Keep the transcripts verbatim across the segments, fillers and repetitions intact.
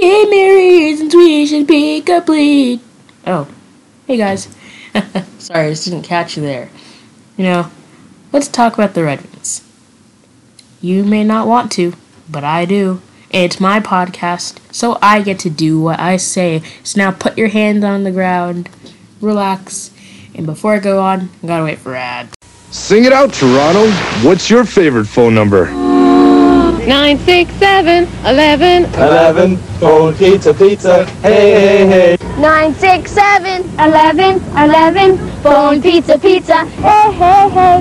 Eight reasons we should be complete. Oh, hey guys. Sorry, I just didn't catch you there. You know, let's talk about the Red Wings. You may not want to, but I do. It's my podcast, so I get to do what I say. So now put your hands on the ground, relax, and before I go on, I gotta wait for ad. Sing it out, Toronto. What's your favorite phone number? Nine six seven eleven eleven. Phone pizza pizza. Hey hey hey. Nine six seven eleven eleven. Phone pizza pizza. Hey hey hey.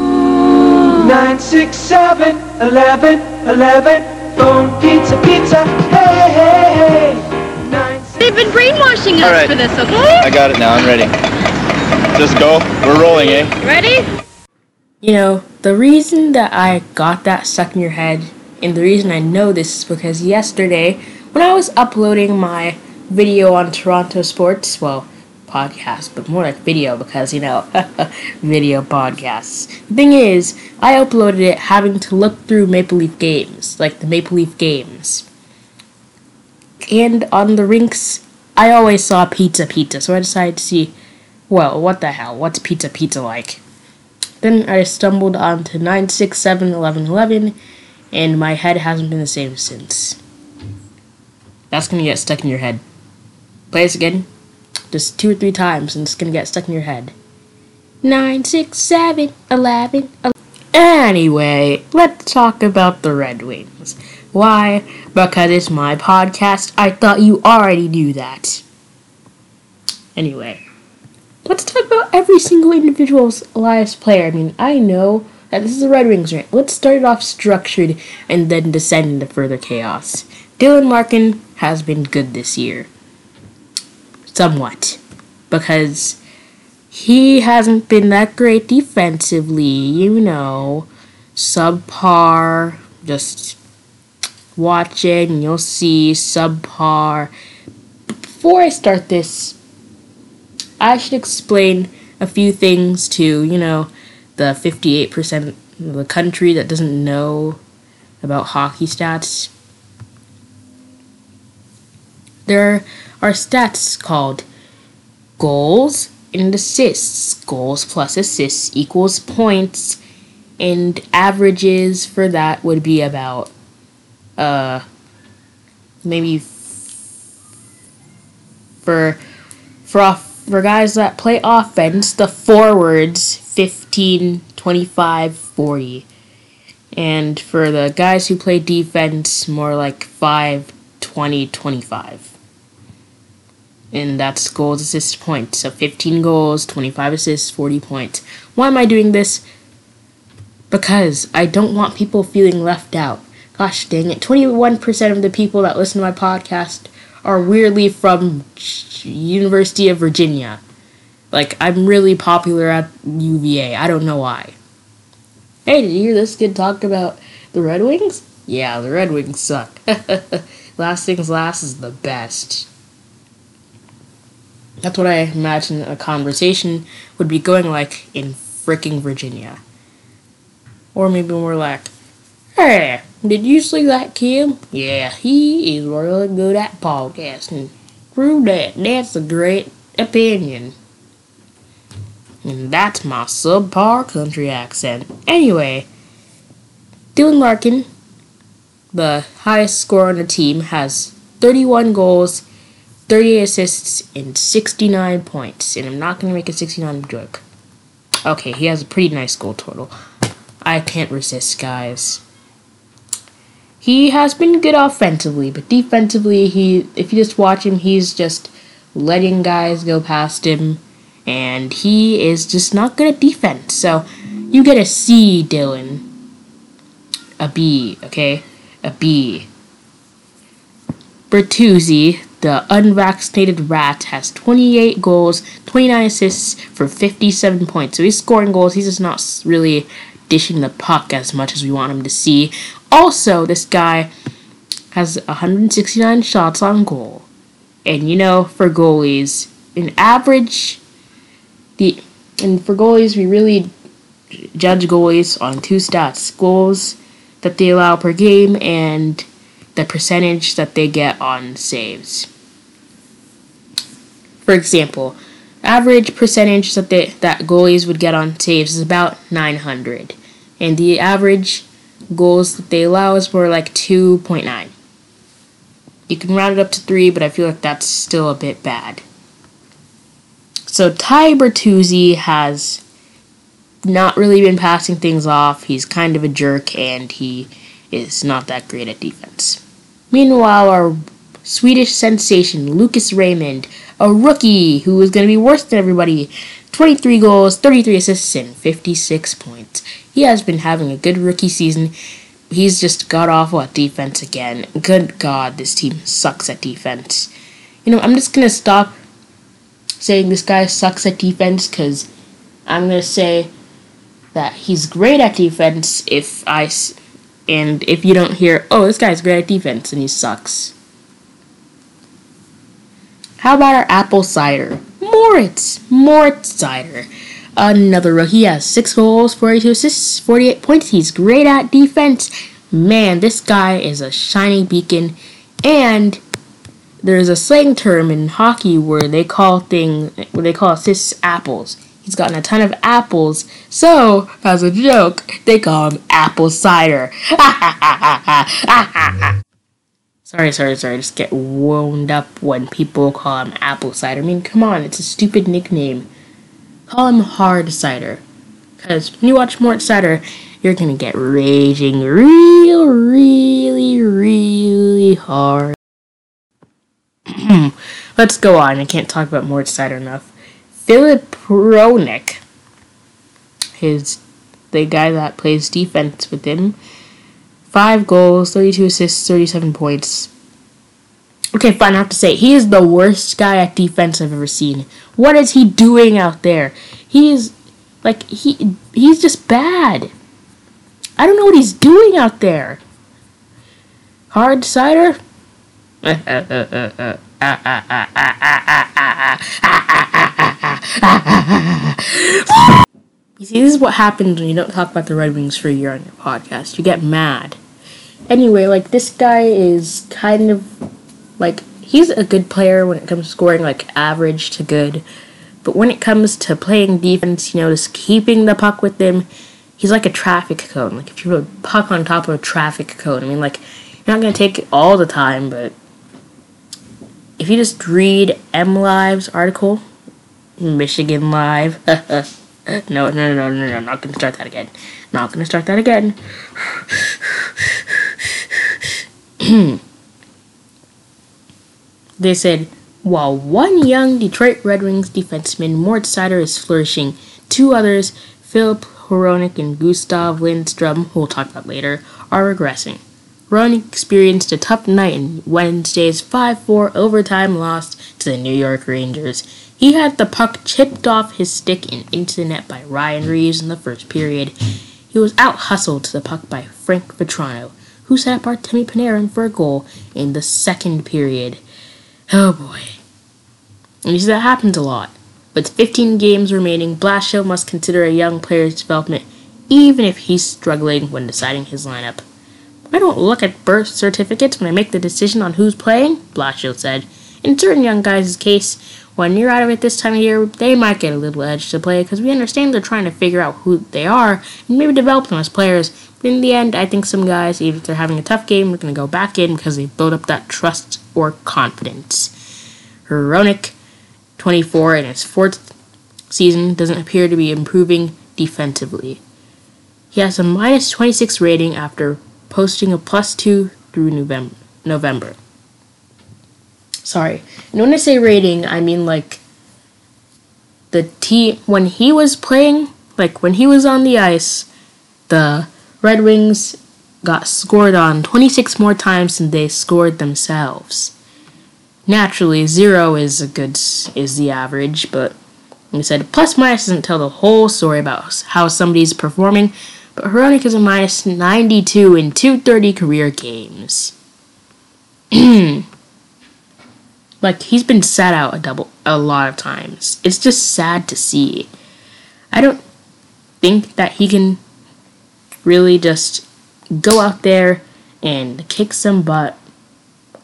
Nine six seven eleven eleven. Phone pizza pizza. Hey hey hey. Nine, six, They've been brainwashing us right. for this, okay? I got it now. I'm ready. Just go. We're rolling, eh? Ready? You know, the reason that I got that stuck in your head, and the reason I know this is because yesterday, when I was uploading my video on Toronto sports, well, podcast, but more like video because, you know, video podcasts. The thing is, I uploaded it having to look through Maple Leaf games, like the Maple Leaf games. And on the rinks, I always saw pizza pizza, so I decided to see, well, what the hell, what's pizza pizza like? Then I stumbled onto nine six seven eleven eleven, and my head hasn't been the same since. That's gonna get stuck in your head. Play this again, just two or three times, and it's gonna get stuck in your head. nine six seven eleven eleven. Anyway, let's talk about the Red Wings. Why? Because it's my podcast. I thought you already knew that. Anyway. Let's talk about every single individual's lives player. I mean, I know that this is the Red Wings rant. Let's start it off structured and then descend into further chaos. Dylan Larkin has been good this year. Somewhat. Because he hasn't been that great defensively, you know. Subpar. Just watch it and you'll see subpar. Before I start this, I should explain a few things to, you know, the fifty-eight percent of the country that doesn't know about hockey stats. There are stats called goals and assists. Goals plus assists equals points, and averages for that would be about, uh, maybe for, for off. For guys that play offense, the forwards, fifteen, twenty-five, forty. And for the guys who play defense, more like five, twenty, twenty-five. And that's goals, assists, points. So fifteen goals, twenty-five assists, forty points. Why am I doing this? Because I don't want people feeling left out. Gosh dang it, twenty-one percent of the people that listen to my podcast are weirdly from University of Virginia. Like, I'm really popular at U V A. I don't know why. Hey, did you hear this kid talk about the Red Wings? Yeah, the Red Wings suck. Last things last is the best. That's what I imagine a conversation would be going like in fricking Virginia. Or maybe more like, hey, did you see that kid? Yeah, he is really good at podcasting. True that. That's a great opinion. And that's my subpar country accent. Anyway, Dylan Larkin, the highest scorer on the team, has thirty-one goals, thirty-eight assists, and sixty-nine points. And I'm not going to make a sixty-nine joke. Okay, he has a pretty nice goal total. I can't resist, guys. He has been good offensively, but defensively, he if you just watch him, he's just letting guys go past him, and he is just not good at defense. So, you get a C, Dylan. A B, okay? A B. Bertuzzi, the unvaccinated rat, has twenty-eight goals, twenty-nine assists for fifty-seven points. So he's scoring goals, he's just not really dishing the puck as much as we want him to see. Also, this guy has one hundred sixty-nine shots on goal. And you know, for goalies, an average, the and for goalies, we really judge goalies on two stats: goals that they allow per game and the percentage that they get on saves. For example, average percentage that they, that goalies would get on saves is about nine hundred, and the average goals that they allow is more like two point nine. You can round it up to three, but I feel like that's still a bit bad. So Ty Bertuzzi has not really been passing things off. He's kind of a jerk, and he is not that great at defense. Meanwhile, our Swedish sensation, Lucas Raymond, a rookie who is going to be worse than everybody, twenty-three goals, thirty-three assists, and fifty-six points. He has been having a good rookie season. He's just god-awful at defense again. Good God, this team sucks at defense. You know, I'm just going to stop saying this guy sucks at defense, because I'm going to say that he's great at defense if I... And if you don't hear, oh, this guy's great at defense, and he sucks. How about our apple cider? Moritz. Moritz Seider. Another rookie. He has six goals, forty-two assists, forty-eight points. He's great at defense. Man, this guy is a shining beacon. And there's a slang term in hockey where they call thing, where they call assists apples. He's gotten a ton of apples, so, as a joke, they call him Apple Cider. sorry, sorry, sorry, I just get wound up when people call him Apple Cider. I mean, come on, it's a stupid nickname. Call him Hard Cider. Because when you watch Moritz Seider, you're gonna get raging real, really, really hard. Let's go on, I can't talk about Moritz Seider enough. Filip Hronek, his the guy that plays defense with him, five goals, thirty-two assists, thirty-seven points. Okay, fine, I have to say, he is the worst guy at defense I've ever seen. What is he doing out there? He is, like, he he's just bad. I don't know what he's doing out there. Hard Cider? You see, this is what happens when you don't talk about the Red Wings for a year on your podcast. You get mad. Anyway, like, this guy is kind of, like, he's a good player when it comes to scoring, like, average to good. But when it comes to playing defense, you know, just keeping the puck with them, he's like a traffic cone. Like, if you put a puck on top of a traffic cone, I mean, like, you're not going to take it all the time, but if you just read M Live's article, Michigan Live, no, no, no, no, no, no, not going to start that again. Not going to start that again. They said, while one young Detroit Red Wings defenseman, Moritz Seider, is flourishing, two others, Filip Hronek and Gustav Lindstrom, who we'll talk about later, are regressing. Hronek experienced a tough night in Wednesday's five four overtime loss to the New York Rangers. He had the puck chipped off his stick and into the net by Ryan Reeves in the first period. He was out-hustled to the puck by Frank Vatrano, who set up Artemi Panarin for a goal in the second period. Oh boy. And you see, that happens a lot. With fifteen games remaining, Blashill must consider a young player's development, even if he's struggling when deciding his lineup. I don't look at birth certificates when I make the decision on who's playing, Blashill said. In certain young guys' case, when you're out of it this time of year, they might get a little edge to play because we understand they're trying to figure out who they are and maybe develop them as players. But in the end, I think some guys, even if they're having a tough game, are going to go back in because they built up that trust or confidence. Hronek, twenty-four, in his fourth season, doesn't appear to be improving defensively. He has a minus twenty-six rating after posting a plus two through November. November. Sorry. And when I say rating, I mean like the team, when he was playing, like when he was on the ice, the Red Wings got scored on twenty-six more times than they scored themselves. Naturally, zero is a good, is the average, but like I said, plus minus doesn't tell the whole story about how somebody's performing, but Hronek is a minus ninety-two in two hundred thirty career games. Like, he's been sat out a double a lot of times. It's just sad to see. I don't think that he can really just go out there and kick some butt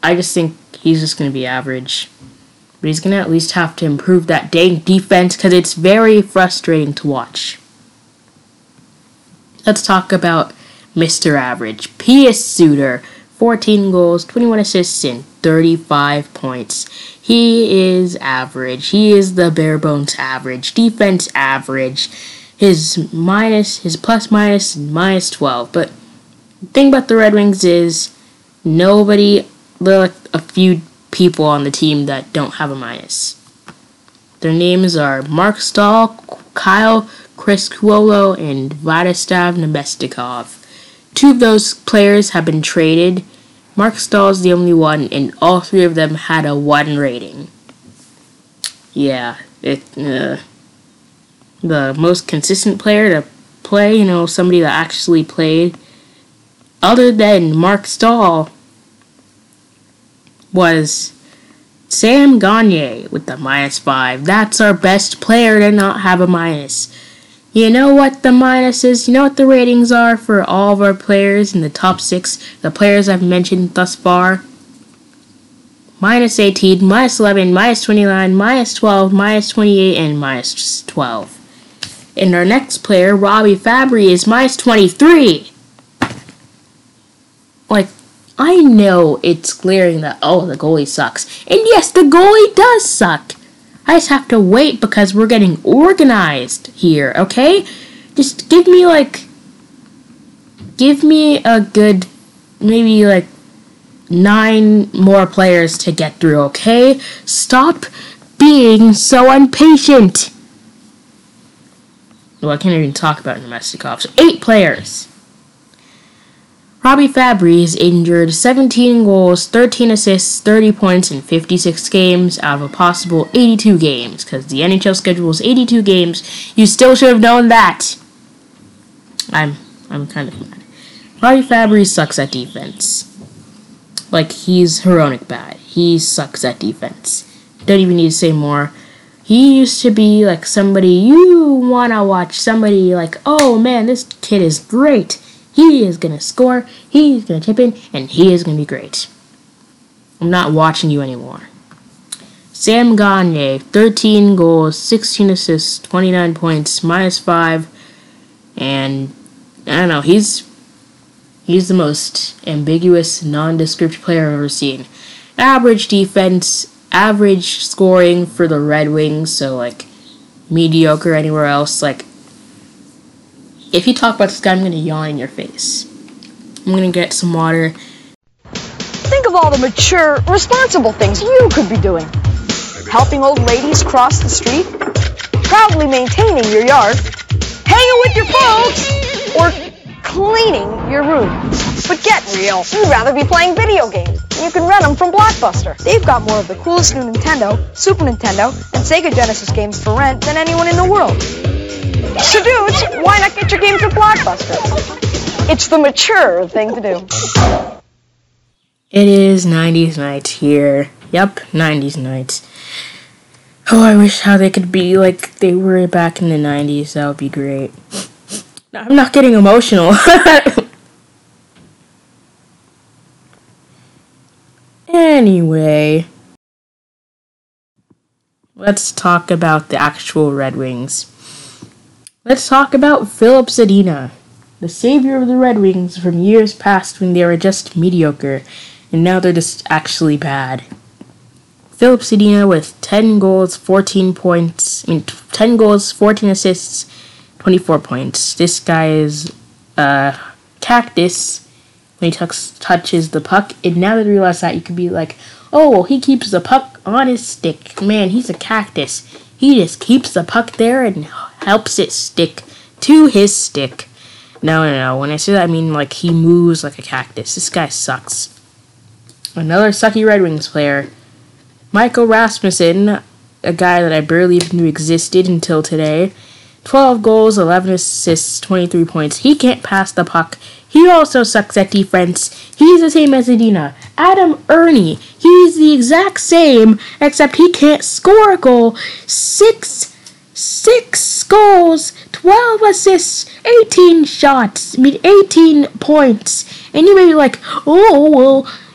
I just think he's just going to be average. But he's going to at least have to improve that dang defense because it's very frustrating to watch. Let's talk about Mister Average. Pius Suter, fourteen goals, twenty-one assists, and thirty-five points. He is average. He is the bare bones average. Defense average. His minus, his plus minus, minus twelve. But the thing about the Red Wings is nobody, there are like a few people on the team that don't have a minus. Their names are Mark Stahl, Kyle Criscuolo, and Vladislav Namestnikov. Two of those players have been traded. Mark Stahl is the only one, and all three of them had a one rating. Yeah, it uh, the most consistent player to play, you know, somebody that actually played, other than Mark Stahl, was Sam Gagner with the minus five. That's our best player to not have a minus. You know what the minus is? You know what the ratings are for all of our players in the top six? The players I've mentioned thus far? Minus eighteen, minus eleven, minus twenty-nine, minus twelve, minus twenty-eight, and minus twelve. And our next player, Robby Fabbri, is minus twenty-three. Like, I know it's glaring that, oh, the goalie sucks. And yes, the goalie does suck. I just have to wait because we're getting organized here, okay? Just give me, like, give me a good, maybe, like, nine more players to get through, okay? Stop being so impatient. Well, I can't even talk about Namestnikov. So, eight players. Robby Fabbri is injured, seventeen goals, thirteen assists, thirty points in fifty-six games out of a possible eighty-two games, because the N H L schedule is eighty-two games. You still should have known that. I'm I'm kind of mad. Robby Fabbri sucks at defense. Like, he's heroic bad. He sucks at defense. Don't even need to say more. He used to be like somebody you want to watch. Somebody like, oh man, this kid is great. He is going to score, he's going to chip in, and he is going to be great. I'm not watching you anymore. Sam Gagner, thirteen goals, sixteen assists, twenty-nine points, minus five, and I don't know, he's he's the most ambiguous, nondescript player I've ever seen. Average defense, average scoring for the Red Wings, so like mediocre anywhere else. Like, if you talk about this guy, I'm going to yawn in your face. I'm going to get some water. Think of all the mature, responsible things you could be doing. Helping old ladies cross the street, proudly maintaining your yard, hanging with your folks, or cleaning your room. But get real, you'd rather be playing video games. You can rent them from Blockbuster. They've got more of the coolest new Nintendo, Super Nintendo, and Sega Genesis games for rent than anyone in the world. So dudes, why not get your games at Blockbuster? It's the mature thing to do. It is nineties night here. Yep, nineties night. Oh, I wish how they could be like they were back in the nineties. That would be great. I'm not getting emotional. Anyway, let's talk about the actual Red Wings. Let's talk about Filip Zadina, the savior of the Red Wings from years past when they were just mediocre, and now they're just actually bad. Filip Zadina with ten goals, fourteen points, I mean, ten goals, fourteen assists, twenty-four points. This guy is a cactus when he t- touches the puck, and now that I realize that, you could be like, oh, well, he keeps the puck on his stick. Man, he's a cactus. He just keeps the puck there and helps it stick to his stick. No, no, no. When I say that, I mean, like, he moves like a cactus. This guy sucks. Another sucky Red Wings player, Michael Rasmussen, a guy that I barely even knew existed until today. twelve goals, eleven assists, twenty-three points. He can't pass the puck. He also sucks at defense. He's the same as Zadina. Adam Ernie. He's the exact same, except he can't score a goal. Six, six goals, twelve assists, eighteen shots. I mean, eighteen points. And you may be like, oh, well,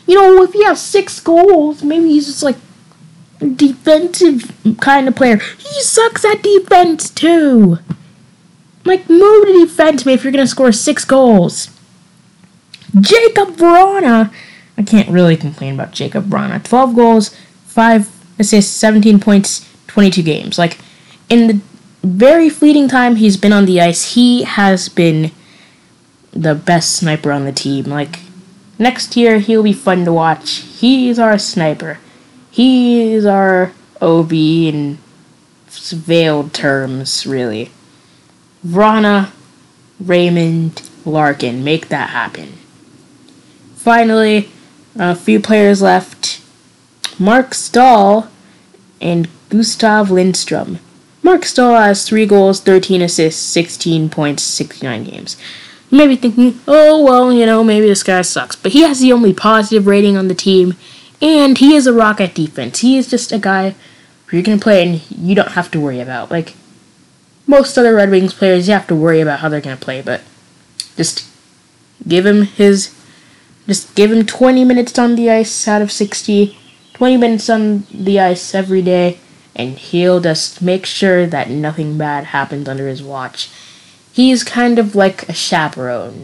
You know, if he has six goals, maybe he's just like a defensive kind of player. He sucks at defense too. Like, move to defense if you're gonna score six goals. Jacob Vrana. I can't really complain about Jacob Vrana. twelve goals, five assists, seventeen points, twenty-two games. Like, in the very fleeting time he's been on the ice, he has been the best sniper on the team. Like, next year he'll be fun to watch. He's our sniper. He is our O B in veiled terms, really. Vrana, Raymond, Larkin, make that happen. Finally, a few players left. Mark Stahl and Gustav Lindstrom. Mark Stahl has three goals, thirteen assists, sixteen points, sixty-nine games. You may be thinking, oh, well, you know, maybe this guy sucks. But he has the only positive rating on the team, and he is a rock at defense. He is just a guy who you're going to play and you don't have to worry about. Like, most other Red Wings players, you have to worry about how they're going to play, but just give him his, just give him twenty minutes on the ice out of sixty, twenty minutes on the ice every day, and he'll just make sure that nothing bad happens under his watch. He's kind of like a chaperone.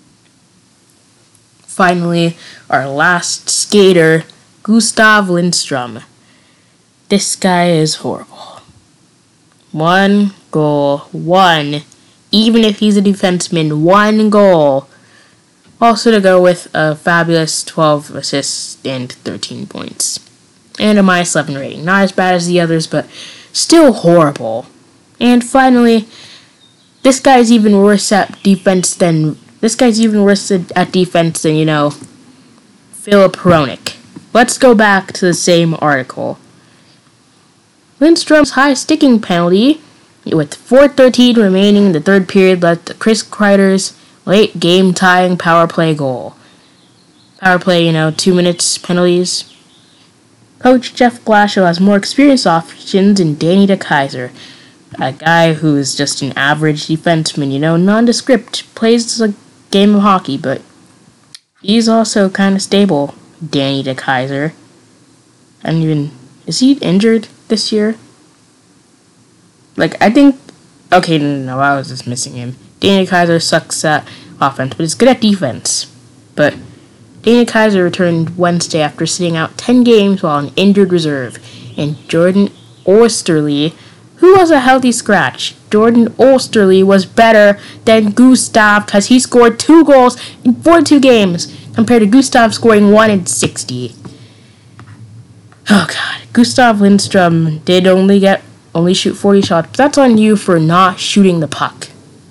Finally, our last skater, Gustav Lindstrom. This guy is horrible. One goal, one. Even if he's a defenseman, one goal. Also to go with a fabulous twelve assists and thirteen points. And a minus eleven rating. Not as bad as the others, but still horrible. And finally, this guy's even worse at defense than this guy's even worse at defense than, you know, Filip Hronek. Let's go back to the same article. Lindstrom's high sticking penalty, with four thirteen remaining in the third period, led to Chris Kreider's late game tying power play goal. Power play, you know, two minutes penalties. Coach Jeff Blashill has more experienced options than Danny DeKeyser, a guy who's just an average defenseman, you know, nondescript, plays a game of hockey, but he's also kind of stable, Danny DeKeyser. I don't even, is he injured this year? Like, I think, okay, no, no, no, I was just missing him. Danny DeKeyser sucks at offense, but he's good at defense. But Danny DeKeyser returned Wednesday after sitting out ten games while on injured reserve, and Jordan Oesterle, who was a healthy scratch. Jordan Oesterle was better than Gustav because he scored two goals in forty-two games compared to Gustav scoring one in sixty. Oh god, Gustav Lindstrom did only get only shoot forty shots, but that's on you for not shooting the puck.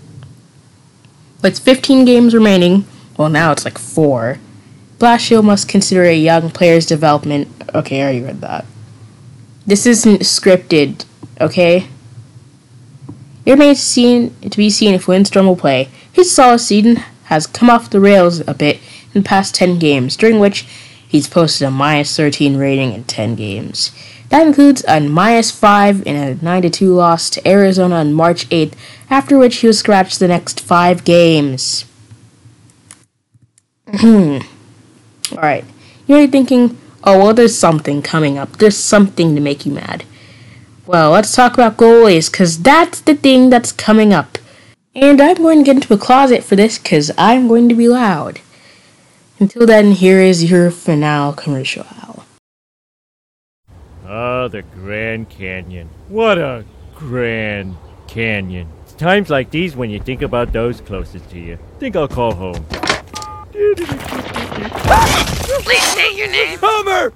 With fifteen games remaining, well now it's like four, Blashill must consider a young player's development. Okay, I already read that. This isn't scripted. Okay? It remains seen, to be seen if Lindstrom will play. His solid season has come off the rails a bit in the past ten games, during which he's posted a minus thirteen rating in ten games. That includes a minus five in a nine to two loss to Arizona on March eighth, after which he was scratched the next five games. Alright, you're thinking, oh, well, there's something coming up. There's something to make you mad. Well, let's talk about goalies, because that's the thing that's coming up. And I'm going to get into a closet for this, because I'm going to be loud. Until then, here is your finale commercial, Al. Ah, the Grand Canyon. What a Grand Canyon. It's times like these when you think about those closest to you. Think I'll call home. Please state your name. Homer!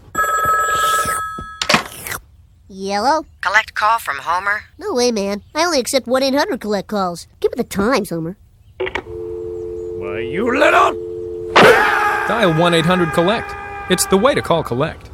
Yellow? Collect call from Homer? No way, man. I only accept one eight hundred collect calls. Give me the times, Homer. Why, you little... Dial one eight hundred collect. It's the way to call collect.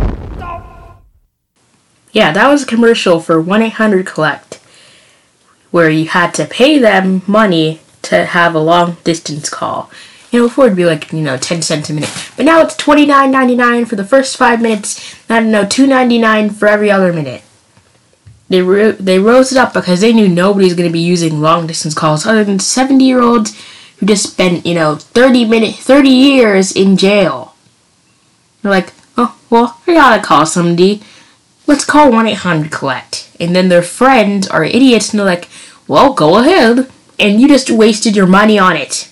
Yeah, that was a commercial for one eight hundred collect, where you had to pay them money to have a long distance call. You know, before it'd be like, you know, ten cents a minute. But now it's twenty-nine ninety-nine for the first five minutes. I don't know, two ninety-nine for every other minute. They ro- they rose it up because they knew nobody's going to be using long distance calls other than seventy-year-olds who just spent, you know, thirty minute, thirty years in jail. They're like, oh, well, I gotta call somebody. Let's call one eight hundred collect. And then their friends are idiots and they're like, well, go ahead. And you just wasted your money on it.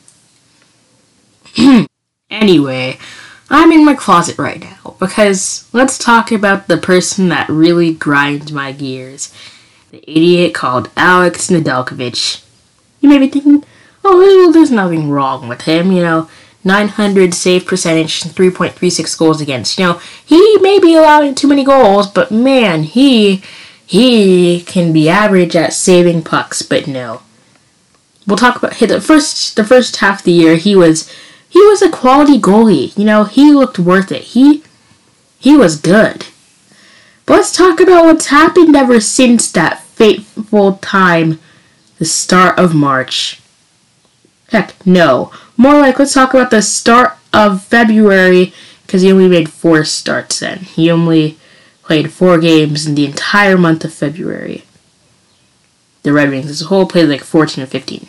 Anyway, I'm in my closet right now because let's talk about the person that really grinds my gears. The idiot called Alex Nedeljkovic. You may be thinking, oh, there's nothing wrong with him, you know. nine hundred save percentage, three point three six goals against. You know, he may be allowing too many goals, but man, he he can be average at saving pucks, but no. We'll talk about the first the first half of the year. He was he was a quality goalie. You know, he looked worth it. He he was good. But let's talk about what's happened ever since that fateful time, the start of March. Heck, no. More like, let's talk about the start of February, because he only made four starts then. He only played four games in the entire month of February. The Red Wings as a whole played like fourteen or fifteen.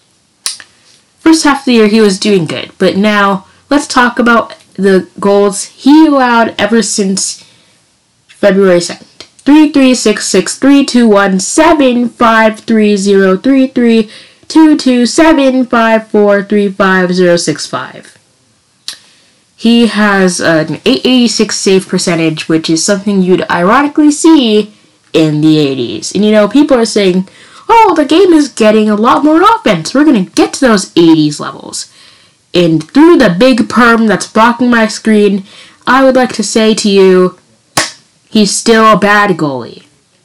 First half of the year, he was doing good. But now, let's talk about the goals he allowed ever since February second. three three six six three two one seven five three zero three three two two seven five four three five zero six five. He has an eight eighty-six save percentage, which is something you'd ironically see in the eighties. And you know, people are saying, oh, the game is getting a lot more offense. We're going to get to those eighties levels. And through the big perm that's blocking my screen, I would like to say to you, he's still a bad goalie.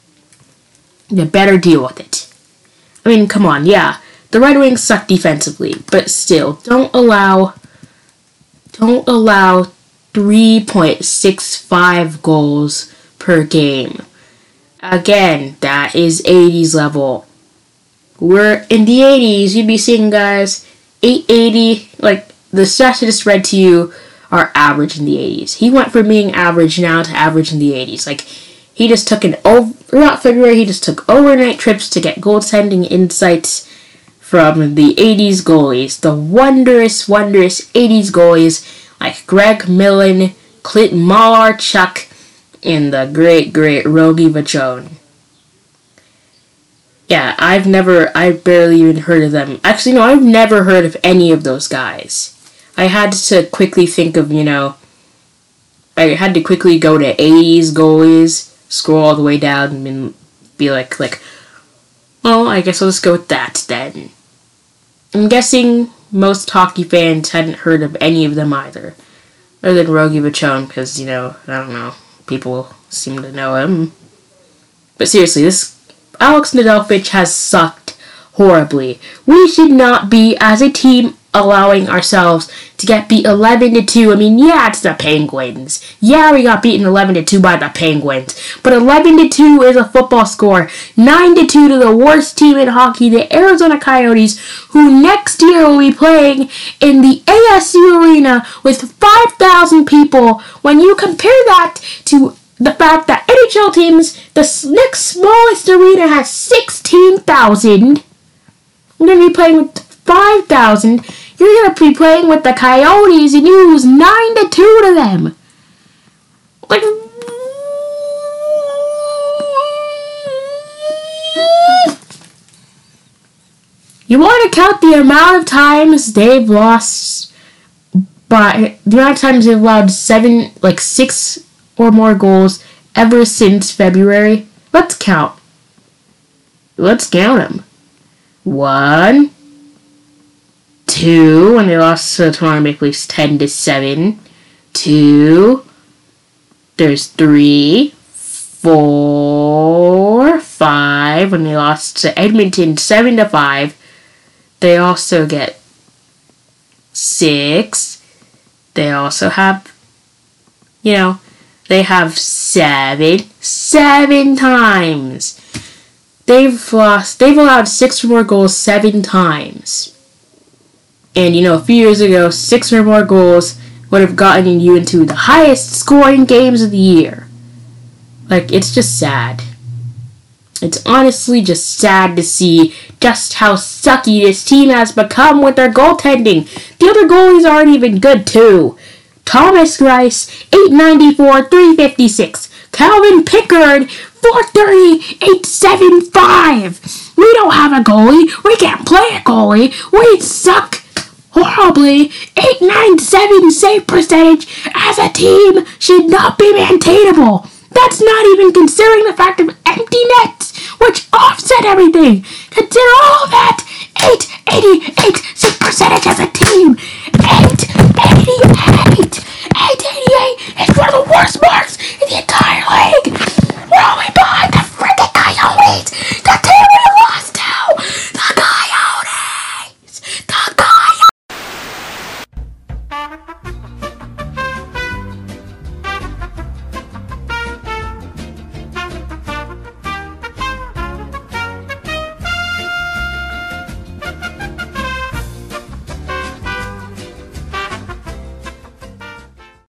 You better deal with it. I mean, come on, yeah. The Red Wings suck defensively, but still, don't allow don't allow three point six five goals per game. Again, that is eighties level. We're in the eighties, you'd be seeing guys eight eighty, like the stats I just read to you are average in the eighties. He went from being average now to average in the eighties. Like, he just took an over, throughout February, he just took overnight trips to get goaltending insights from the eighties goalies. The wondrous, wondrous eighties goalies like Greg Millen, Clint Malarchuk, and the great, great Rogie Vachon. Yeah, I've never, I've barely even heard of them. Actually, no, I've never heard of any of those guys. I had to quickly think of, you know, I had to quickly go to eighties goalies, scroll all the way down, and be like, like, well, I guess I'll just go with that then. I'm guessing most hockey fans hadn't heard of any of them either. Other than Rogie Vachon, because, you know, I don't know, people seem to know him. But seriously, this Alex Nedeljkovic has sucked horribly. We should not be, as a team, allowing ourselves to get beat eleven to two. I mean, yeah, it's the Penguins. Yeah, we got beaten eleven to two by the Penguins. But eleven to two is a football score. nine to two to the worst team in hockey, the Arizona Coyotes, who next year will be playing in the A S U Arena with five thousand people. When you compare that to the fact that N H L teams, the next smallest arena has sixteen thousand. We're going to be playing with five thousand. You're going to be playing with the Coyotes and you lose nine to two to them. Like, you want to count the amount of times they've lost, by the amount of times they've allowed seven, like six or more goals ever since February? Let's count. Let's count them. One. Two, when they lost to the Toronto Maple Leafs ten to seven. Two. There's three. Four. Five, when they lost to Edmonton seven to five. They also get six. They also have, you know, they have seven. Seven times. They've lost, they've allowed six or more goals seven times. And, you know, a few years ago, six or more goals would have gotten you into the highest scoring games of the year. Like, it's just sad. It's honestly just sad to see just how sucky this team has become with their goaltending. The other goalies aren't even good, too. Thomas Grice, eight ninety-four, three fifty-six. Calvin Pickard, four thirty, eight seventy-five. We don't have a goalie. We can't play a goalie. We suck horribly. eight ninety-seven save percentage as a team should not be maintainable. That's not even considering the fact of empty nets, which offset everything. Consider all that. eight eighty-eight save percentage as a team. eight eighty-eight. eight eighty-eight is one of the worst marks